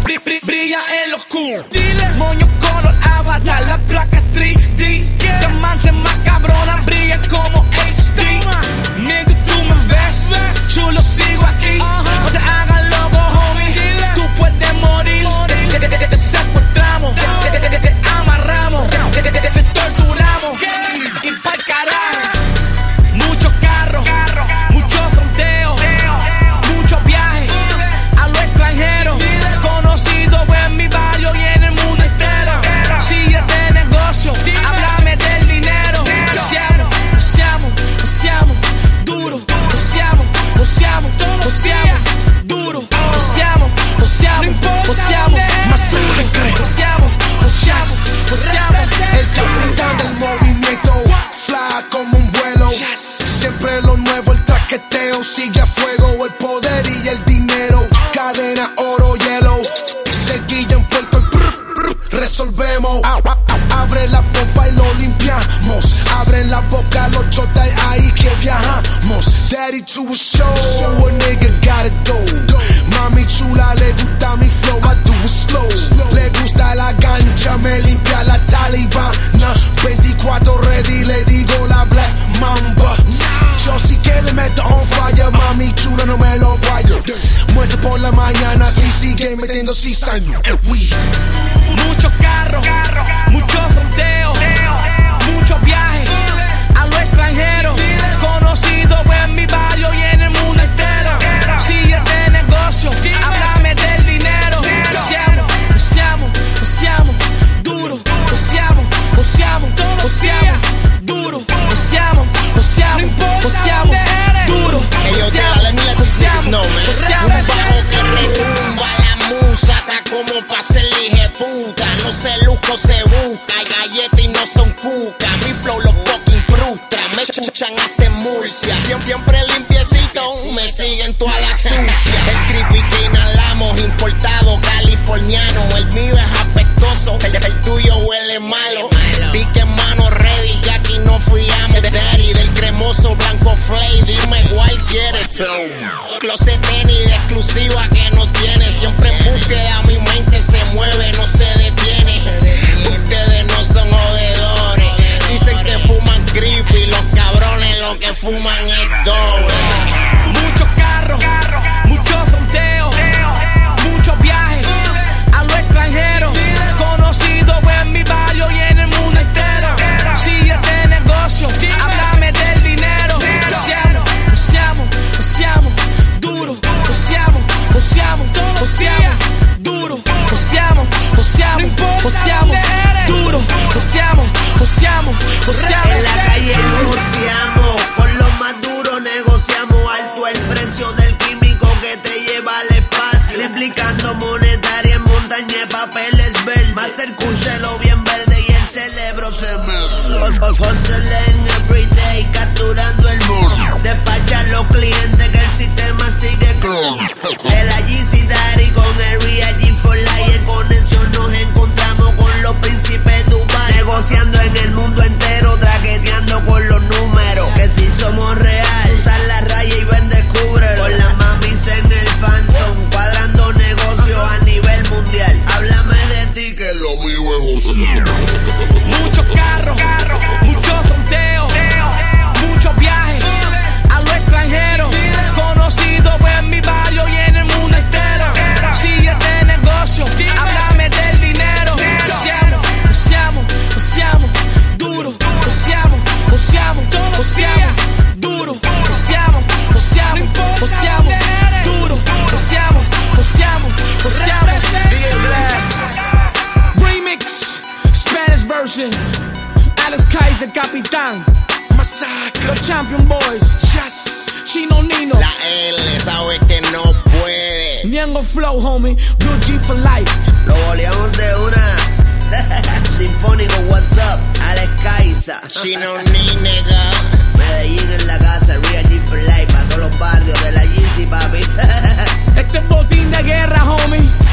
brilla en lo oscuro. Moño color avatar, la placa 3D. Diamante más cabrona, brilla como HD. Nigga, tú me ves, chulo, sigo aquí. No te hagas loco, homie, tú puedes morir. Te secuestramos, te amarramos, te torturamos y pa'l carajo. Muchos carros, muchos fronteos, muchos viajes a lo extranjero. Conocido en mi barrio y en el mundo entero. Si es de negocio, háblame del dinero. Joseamos duro, joseamos duro, joseamos más duro, joseamos. El capitán del movimiento, fly como un vuelo. Siempre lo nuevo, el traqueteo sigue a fuego. El poder y el dinero, cadena, oro, hielo. Seguilla en puerto y resolvemos. Abre la pompa y lo limpiamos. Abren la boca los chotas y ahí que viajamos. Daddy to a show, a nigga gotta go. Mami chula, le gusta mi flow, I do it slow. Le gusta la gancha, me limpia la talibana. 24 ready, le digo la black mamba. Yo sí que le meto on fire, mami chula, no me lo guayo. Muerto por la mañana, si sigue metiendo cizaña. Muchos carros, muchos fronteos, muchos viajes a lo extranjero. Conocido en mi barrio y en el mundo entero. Si es de negocio, háblame del dinero. Joseamos duro, joseamos duro, joseamos duro. Un bajo que retumba la musa, está como pa' ser puta. No se lujo, se busca. Hay galletas y no son cuca. Mi flow los fucking frustra. Me chuchan hasta en Murcia. Siempre limpiecito, me siguen toda la sucia. El creepy que inhalamos, importado californiano. El mío es apestoso, el tuyo huele malo. Pique en mano ready, que aquí no friamos. Daddy del cremoso blanco flay, dime cuál quieres. Closet tenis de exclusiva que no tiene. Siempre en búsqueda, mi mente se mueve, no se detiene. Ustedes no son jodedores. Dicen que fuman creepy, los cabrones lo que fuman es doble. Muchos carros, muchos fronteos, muchos viajes a lo extranjero. Conocido en mi barrio y en el mundo entero. Si es de negocio, háblame del dinero. Joseamos duro, joseamos duro, joseamos duro, joseamos. En la calle negociamos, con lo más duro negociamos. Alto el precio del químico que te lleva al espacio. Replicando monetaria en montaña de papeles verdes. Master lo bien verde y el cerebro se me. Hustling everyday, capturando el mundo. Despacha a los clientes que el sistema sigue con. El Yeezy Daddy con el Real G for Life. En conexión nos encontramos con los príncipes Dubai. Negociando en el mundo entero, traqueteando con los números. Que si somos real, usar la raya y ven, descúbrelo. Con las mamis en el Phantom, cuadrando negocios a nivel mundial. Háblame de ti que lo mío es José. Muchos carros, muchos fronteos, muchos viajes a lo extranjero. Conocido en mi barrio y en el mundo entero. Si es de negocio, háblame del dinero. Joseamos duro, joseamos duro, joseamos duro, joseamos. Remix, Spanish version. Alex Kaiser, Capitán. Masacre, Los Champion Boys. Chino Nino. La L sabe que no puede. Niango Flow, homie. Blue G for life. Lo boleamos de una. Sinfónico, what's up? Alex Kaiser. Chino ni nega. Medellín en la casa, Real G for Life. Para todos los barrios de la Yeezy, papi. Este es botín de guerra, homie.